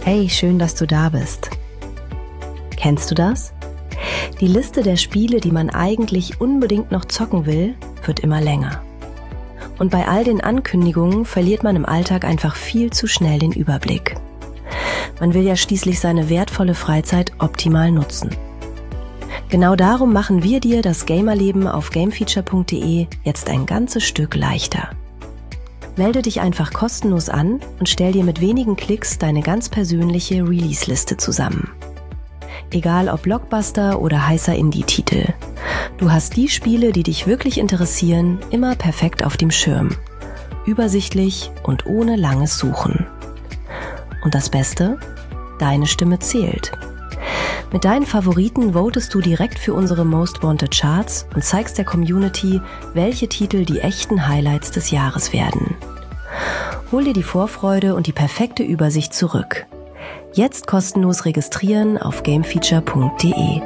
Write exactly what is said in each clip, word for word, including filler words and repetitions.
Hey, schön, dass du da bist. Kennst du das? Die Liste der Spiele, die man eigentlich unbedingt noch zocken will, wird immer länger. Und bei all den Ankündigungen verliert man im Alltag einfach viel zu schnell den Überblick. Man will ja schließlich seine wertvolle Freizeit optimal nutzen. Genau darum machen wir dir das Gamerleben auf gamefeature punkt de jetzt ein ganzes Stück leichter. Melde dich einfach kostenlos an und stell dir mit wenigen Klicks deine ganz persönliche Release-Liste zusammen. Egal ob Blockbuster oder heißer Indie-Titel. Du hast die Spiele, die dich wirklich interessieren, immer perfekt auf dem Schirm. Übersichtlich und ohne langes Suchen. Und das Beste? Deine Stimme zählt. Mit deinen Favoriten votest du direkt für unsere Most Wanted Charts und zeigst der Community, welche Titel die echten Highlights des Jahres werden. Hol dir die Vorfreude und die perfekte Übersicht zurück. Jetzt kostenlos registrieren auf gamefeature punkt de.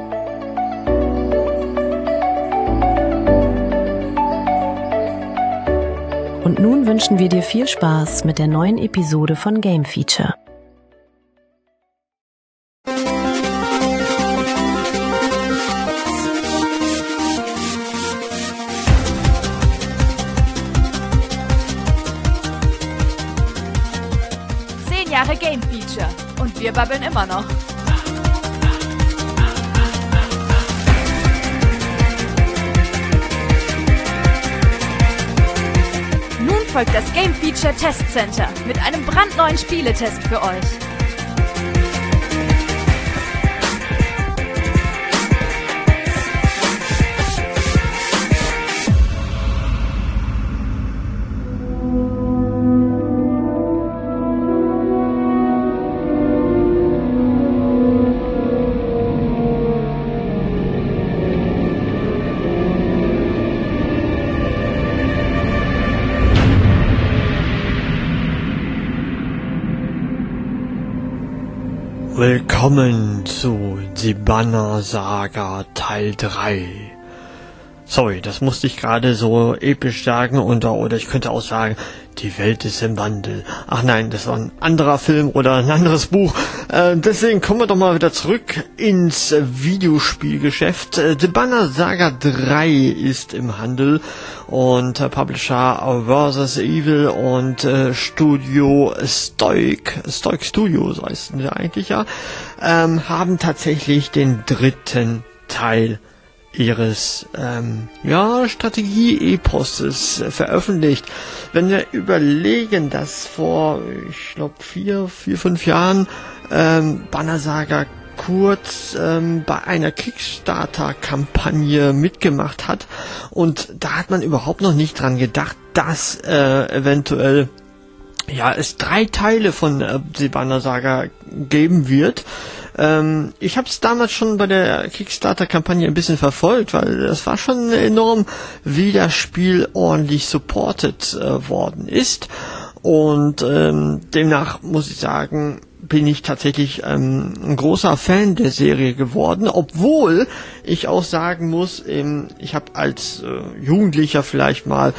Und nun wünschen wir dir viel Spaß mit der neuen Episode von Game Feature. Jahre Game Feature und wir babbeln immer noch. Nun folgt das Game Feature Test Center mit einem brandneuen Spieletest für euch. Willkommen zu Die Banner-Saga Teil drei. Sorry, das musste ich gerade so episch sagen und, oder ich könnte auch sagen, die Welt ist im Wandel. Ach nein, das war ein anderer Film oder ein anderes Buch. Äh, deswegen kommen wir doch mal wieder zurück ins Videospielgeschäft. Äh, The Banner Saga drei ist im Handel und äh, Publisher versus. Evil und äh, Studio Stoic, Stoic Studios heißen sie eigentlich ja, ähm, haben tatsächlich den dritten Teil ihres ähm, ja, Strategie-Eposes äh, veröffentlicht. Wenn wir überlegen, dass vor, ich glaube, vier, vier, fünf Jahren ähm, Banner Saga kurz ähm, bei einer Kickstarter-Kampagne mitgemacht hat und da hat man überhaupt noch nicht dran gedacht, dass äh, eventuell ja es drei Teile von äh, The Banner Saga geben wird. Ähm, ich habe es damals schon bei der Kickstarter-Kampagne ein bisschen verfolgt, weil das war schon enorm, wie das Spiel ordentlich supported äh, worden ist. Und ähm, demnach muss ich sagen, bin ich tatsächlich ähm, ein großer Fan der Serie geworden, obwohl ich auch sagen muss, ähm, ich habe als äh, Jugendlicher vielleicht mal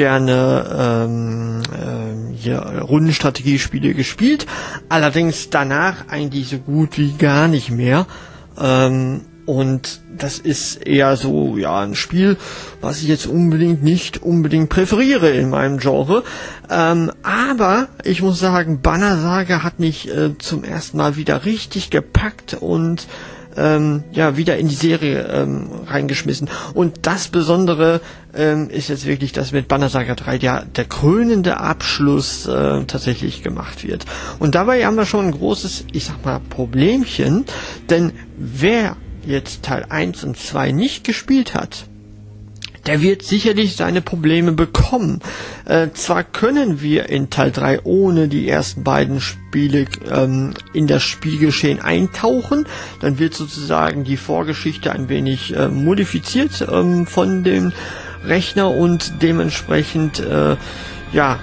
gerne ähm, äh, hier Rundenstrategiespiele gespielt, allerdings danach eigentlich so gut wie gar nicht mehr. Ähm, Und das ist eher so, ja, ein Spiel, was ich jetzt unbedingt nicht unbedingt präferiere in meinem Genre. Ähm, aber ich muss sagen, Banner Saga hat mich äh, zum ersten Mal wieder richtig gepackt und ähm, ja, wieder in die Serie ähm, reingeschmissen. Und das Besondere ähm, ist jetzt wirklich, dass mit Banner Saga drei ja der krönende Abschluss äh, tatsächlich gemacht wird. Und dabei haben wir schon ein großes, ich sag mal, Problemchen, denn wer jetzt Teil eins und zwei nicht gespielt hat, der wird sicherlich seine Probleme bekommen. Äh, zwar können wir in Teil drei ohne die ersten beiden Spiele ähm, in das Spielgeschehen eintauchen, dann wird sozusagen die Vorgeschichte ein wenig äh, modifiziert ähm, von dem Rechner und dementsprechend äh, ja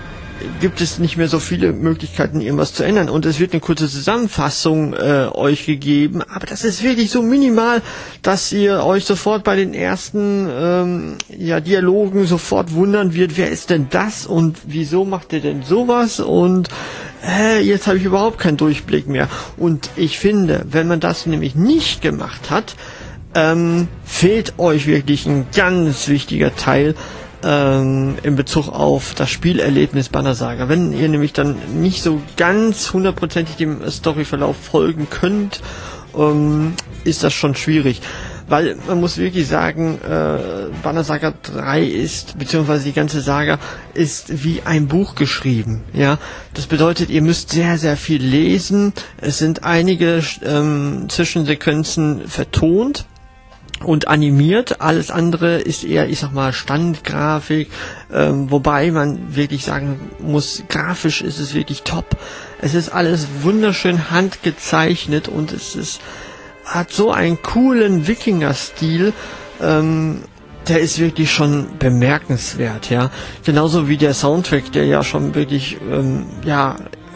gibt es nicht mehr so viele Möglichkeiten, irgendwas zu ändern. Und es wird eine kurze Zusammenfassung äh, euch gegeben, aber das ist wirklich so minimal, dass ihr euch sofort bei den ersten ähm, ja, Dialogen sofort wundern wird, wer ist denn das und wieso macht ihr denn sowas und äh, jetzt habe ich überhaupt keinen Durchblick mehr. Und ich finde, wenn man das nämlich nicht gemacht hat, ähm, fehlt euch wirklich ein ganz wichtiger Teil ähm, in Bezug auf das Spielerlebnis Banner Saga. Wenn ihr nämlich dann nicht so ganz hundertprozentig dem Storyverlauf folgen könnt, ähm, ist das schon schwierig. Weil man muss wirklich sagen, äh, Banner Saga drei ist, beziehungsweise die ganze Saga ist wie ein Buch geschrieben. Ja, das bedeutet, ihr müsst sehr, sehr viel lesen. Es sind einige ähm, Zwischensequenzen vertont und animiert, alles andere ist eher, ich sag mal, Standgrafik, ähm, wobei man wirklich sagen muss, grafisch ist es wirklich top. Es ist alles wunderschön handgezeichnet und es ist, hat so einen coolen Wikinger-Stil, ähm, der ist wirklich schon bemerkenswert, ja. Genauso wie der Soundtrack, der ja schon wirklich, ähm, ja,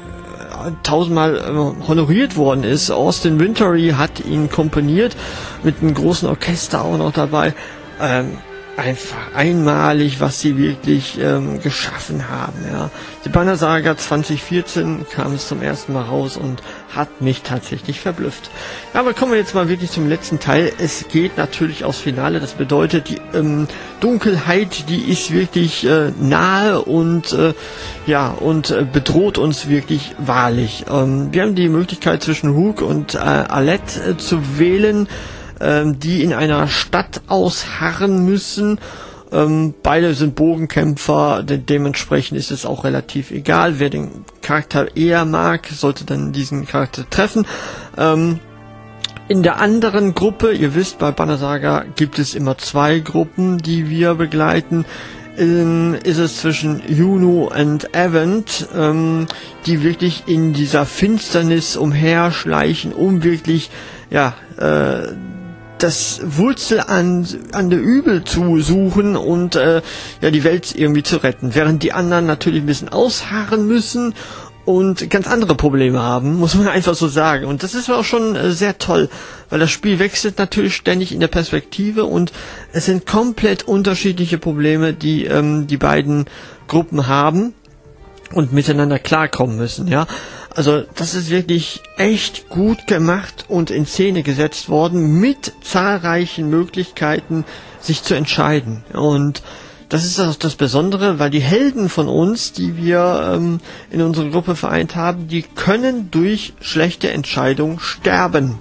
tausendmal äh, honoriert worden ist. Austin Wintory hat ihn komponiert, mit einem großen Orchester auch noch dabei. Ähm, einfach einmalig, was sie wirklich ähm, geschaffen haben. Ja. Die Banner Saga zwanzig vierzehn kam es zum ersten Mal raus und hat mich tatsächlich verblüfft. Ja, aber kommen wir jetzt mal wirklich zum letzten Teil. Es geht natürlich aufs Finale. Das bedeutet, die ähm, Dunkelheit, die ist wirklich äh, nahe und äh, ja und äh, bedroht uns wirklich wahrlich. Ähm, wir haben die Möglichkeit zwischen Rook und äh, Alette äh, zu wählen, die in einer Stadt ausharren müssen. Ähm, beide sind Bogenkämpfer, de- dementsprechend ist es auch relativ egal. Wer den Charakter eher mag, sollte dann diesen Charakter treffen. Ähm, in der anderen Gruppe, ihr wisst, bei Banner Saga gibt es immer zwei Gruppen, die wir begleiten. Ähm, ist es zwischen Juno und Event, ähm, die wirklich in dieser Finsternis umherschleichen, um wirklich, ja, äh, das Wurzel an, an der Übel zu suchen und äh, ja die Welt irgendwie zu retten, während die anderen natürlich ein bisschen ausharren müssen und ganz andere Probleme haben, muss man einfach so sagen. Und das ist auch schon äh, sehr toll, weil das Spiel wechselt natürlich ständig in der Perspektive und es sind komplett unterschiedliche Probleme, die ähm, die beiden Gruppen haben und miteinander klarkommen müssen, ja. Also das ist wirklich echt gut gemacht und in Szene gesetzt worden mit zahlreichen Möglichkeiten, sich zu entscheiden. Und das ist auch das Besondere, weil die Helden von uns, die wir ähm, in unserer Gruppe vereint haben, die können durch schlechte Entscheidungen sterben.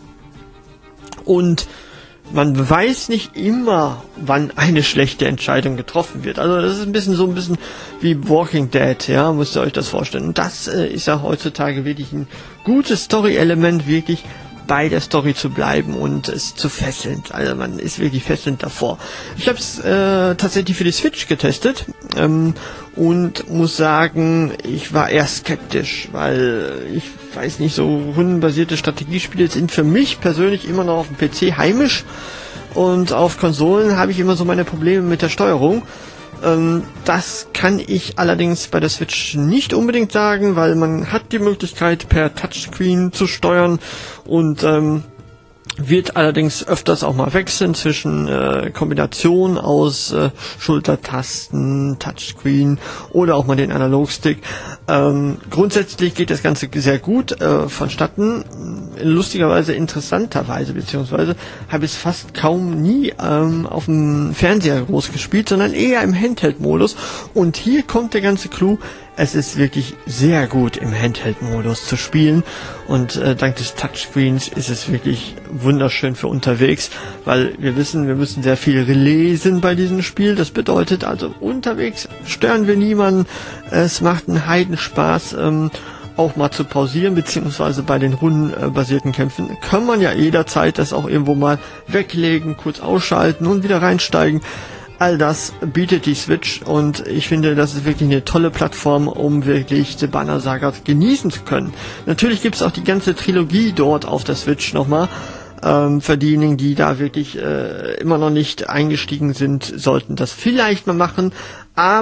Und man weiß nicht immer, wann eine schlechte Entscheidung getroffen wird. Also das ist ein bisschen so ein bisschen wie Walking Dead, ja, müsst ihr euch das vorstellen. Und das äh, ist ja heutzutage wirklich ein gutes Story-Element, wirklich bei der Story zu bleiben und es zu fesseln. Also man ist wirklich fesselnd davor. Ich habe es äh, tatsächlich für die Switch getestet ähm, und muss sagen, ich war eher skeptisch, weil ich weiß nicht, so rundenbasierte Strategiespiele sind für mich persönlich immer noch auf dem P C heimisch und auf Konsolen habe ich immer so meine Probleme mit der Steuerung. Ähm, das kann ich allerdings bei der Switch nicht unbedingt sagen, weil man hat die Möglichkeit per Touchscreen zu steuern und ähm, wird allerdings öfters auch mal wechseln zwischen äh, Kombination aus äh, Schultertasten, Touchscreen oder auch mal den Analogstick. Ähm, grundsätzlich geht das Ganze sehr gut äh, vonstatten. Lustigerweise, interessanterweise, beziehungsweise habe ich es fast kaum nie ähm, auf dem Fernseher groß gespielt, sondern eher im Handheld-Modus. Und hier kommt der ganze Clou. Es ist wirklich sehr gut im Handheld-Modus zu spielen und äh, dank des Touchscreens ist es wirklich wunderschön für unterwegs, weil wir wissen, wir müssen sehr viel lesen bei diesem Spiel. Das bedeutet also, unterwegs stören wir niemanden. Es macht einen Heidenspaß, ähm, auch mal zu pausieren, beziehungsweise bei den rundenbasierten Kämpfen kann man ja jederzeit das auch irgendwo mal weglegen, kurz ausschalten und wieder reinsteigen. All das bietet die Switch und ich finde, das ist wirklich eine tolle Plattform, um wirklich die Banner Saga genießen zu können. Natürlich gibt es auch die ganze Trilogie dort auf der Switch nochmal. Ähm, für diejenigen, die da wirklich äh, immer noch nicht eingestiegen sind, sollten das vielleicht mal machen. Aber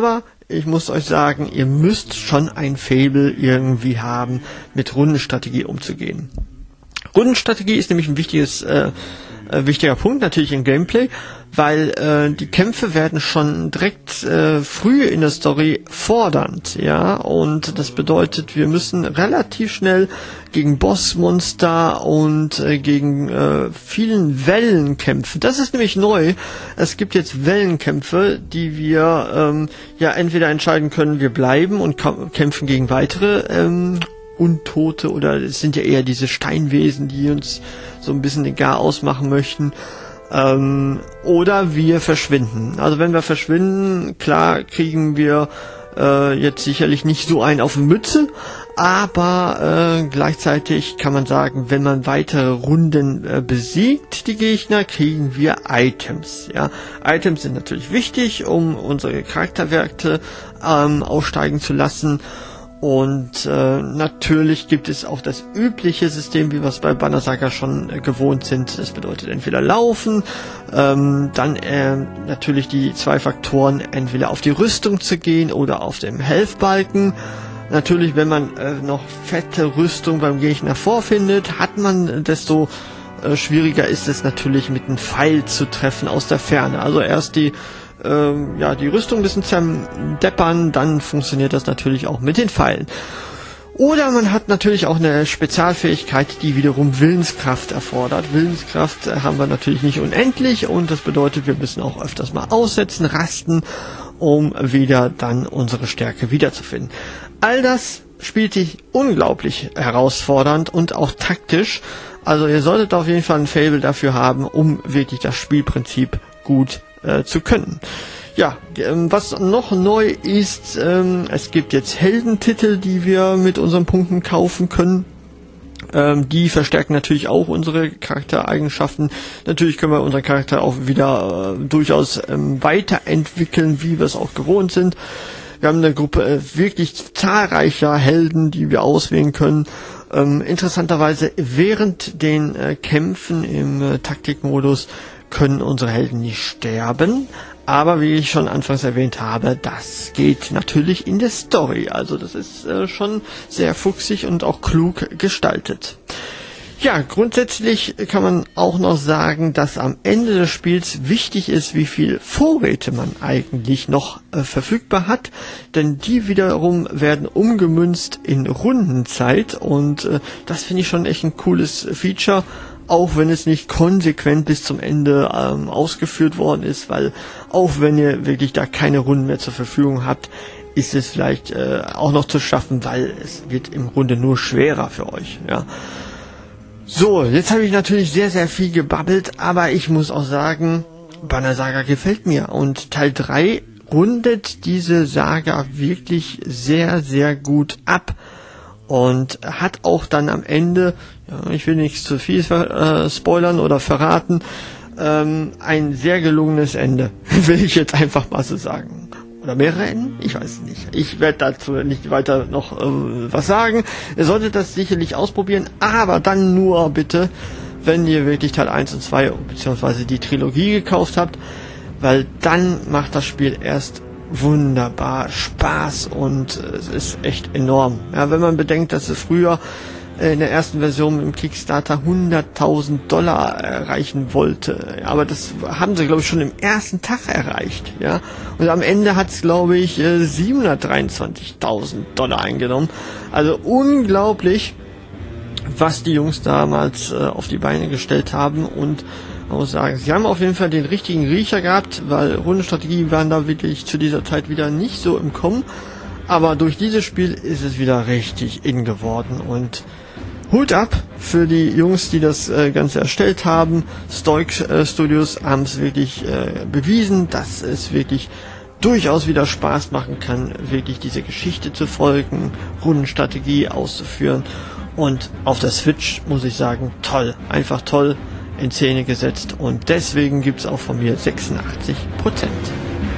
ich muss euch sagen, ihr müsst schon ein Faible irgendwie haben, mit Rundenstrategie umzugehen. Rundenstrategie ist nämlich ein wichtiges, äh, äh, wichtiger Punkt natürlich im Gameplay, weil äh, die Kämpfe werden schon direkt äh, früh in der Story fordernd, ja, und das bedeutet, wir müssen relativ schnell gegen Bossmonster und äh, gegen äh, vielen Wellen kämpfen. Das ist nämlich neu. Es gibt jetzt Wellenkämpfe, die wir ähm, ja entweder entscheiden können, wir bleiben und kämpfen gegen weitere ähm, Untote, oder es sind ja eher diese Steinwesen, die uns so ein bisschen den Garaus machen möchten. Ähm, oder wir verschwinden. Also wenn wir verschwinden, klar kriegen wir äh, jetzt sicherlich nicht so einen auf die Mütze, aber äh, gleichzeitig kann man sagen, wenn man weitere Runden äh, besiegt, die Gegner, kriegen wir Items. Ja, Items sind natürlich wichtig, um unsere Charakterwerte ähm, aussteigen zu lassen. Und äh, natürlich gibt es auch das übliche System, wie wir es bei Banner Saga schon äh, gewohnt sind. Das bedeutet entweder laufen, ähm, dann äh, natürlich die zwei Faktoren, entweder auf die Rüstung zu gehen oder auf dem Health-Balken. Natürlich, wenn man äh, noch fette Rüstung beim Gegner vorfindet, hat man, desto äh, schwieriger ist es natürlich, mit einem Pfeil zu treffen aus der Ferne. Also erst die Ähm, ja, die Rüstung ein bisschen zerdeppern, dann funktioniert das natürlich auch mit den Pfeilen. Oder man hat natürlich auch eine Spezialfähigkeit, die wiederum Willenskraft erfordert. Willenskraft äh, haben wir natürlich nicht unendlich, und das bedeutet, wir müssen auch öfters mal aussetzen, rasten, um wieder dann unsere Stärke wiederzufinden. All das spielt sich unglaublich herausfordernd und auch taktisch. Also ihr solltet auf jeden Fall ein Faible dafür haben, um wirklich das Spielprinzip gut Äh, zu können. Ja, ähm, was noch neu ist, ähm, es gibt jetzt Heldentitel, die wir mit unseren Punkten kaufen können. Ähm, die verstärken natürlich auch unsere Charaktereigenschaften. Natürlich können wir unseren Charakter auch wieder äh, durchaus ähm, weiterentwickeln, wie wir es auch gewohnt sind. Wir haben eine Gruppe äh, wirklich zahlreicher Helden, die wir auswählen können. Ähm, interessanterweise während den äh, Kämpfen im äh, Taktikmodus können unsere Helden nicht sterben, aber wie ich schon anfangs erwähnt habe, das geht natürlich in der Story, also das ist äh, schon sehr fuchsig und auch klug gestaltet. Ja, grundsätzlich kann man auch noch sagen, dass am Ende des Spiels wichtig ist, wie viel Vorräte man eigentlich noch äh, verfügbar hat, denn die wiederum werden umgemünzt in Rundenzeit, und äh, das finde ich schon echt ein cooles Feature, auch wenn es nicht konsequent bis zum Ende ähm, ausgeführt worden ist, weil auch wenn ihr wirklich da keine Runden mehr zur Verfügung habt, ist es vielleicht äh, auch noch zu schaffen, weil es wird im Grunde nur schwerer für euch. Ja. So, jetzt habe ich natürlich sehr, sehr viel gebabbelt, aber ich muss auch sagen, Banner Saga gefällt mir, und Teil drei rundet diese Saga wirklich sehr, sehr gut ab. Und hat auch dann am Ende, ja, ich will nicht zu viel äh, spoilern oder verraten, ähm, ein sehr gelungenes Ende, will ich jetzt einfach mal so sagen. Oder mehrere Enden? Ich weiß nicht. Ich werde dazu nicht weiter noch äh, was sagen. Ihr solltet das sicherlich ausprobieren, aber dann nur bitte, wenn ihr wirklich Teil eins und zwei beziehungsweise die Trilogie gekauft habt, weil dann macht das Spiel erst wunderbar Spaß, und es ist echt enorm. Ja, wenn man bedenkt, dass es früher in der ersten Version im Kickstarter hunderttausend Dollar erreichen wollte, aber das haben sie, glaube ich, schon im ersten Tag erreicht. Ja, und am Ende hat es, glaube ich, siebenhundertdreiundzwanzigtausend Dollar eingenommen. Also unglaublich, was die Jungs damals äh, auf die Beine gestellt haben, und man muss sagen, sie haben auf jeden Fall den richtigen Riecher gehabt, weil Rundenstrategie waren da wirklich zu dieser Zeit wieder nicht so im Kommen, aber durch dieses Spiel ist es wieder richtig in geworden, und Hut ab für die Jungs, die das äh, Ganze erstellt haben. Stoic äh, Studios haben es wirklich äh, bewiesen, dass es wirklich durchaus wieder Spaß machen kann, wirklich diese Geschichte zu folgen, Rundenstrategie auszuführen, und auf der Switch muss ich sagen, toll, einfach toll in Szene gesetzt, und deswegen gibt's auch von mir sechsundachtzig Prozent.